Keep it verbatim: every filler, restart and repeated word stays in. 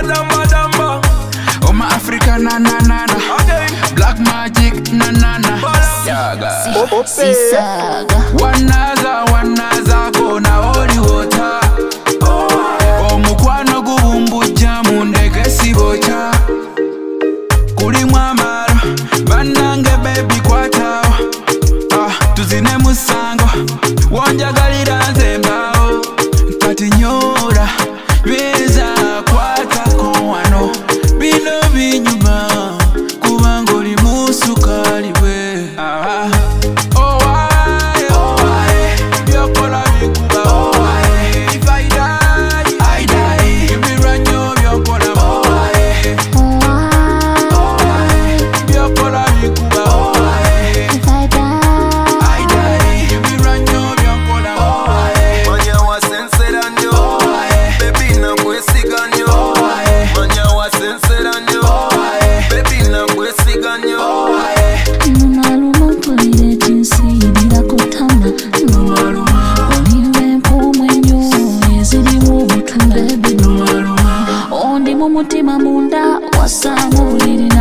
damba damba. Oh my Africa na na na na. Black magic na na na. Yaga. Sisaga. Wanaza wanaza kona holy water. Omukwano gubumbujja mu ndege sibocha. Kuli mwamara banange baby kwata. Ah tuzine musango. Wanjagalira nze mbao. Kati nyora beza kwata ko wano. Bino binyuma kubanga oli musukali bwe. Ah oh why oh why byokola bikuba oh why if I die I die give me run yo byokola oh why oh why byokola bikuba oh why If I die I die give me run yo byokola oh why Manya wa sensera nyo baby na kwesiga nyo Manya wa sensera nyo baby na kwesiga nyo Numaluma mpulire jinsi birakutama Numaluma Olimbe mpumwenyo ezirimu obutunda Numaluma Ondi mu mutima munda wasamu buliri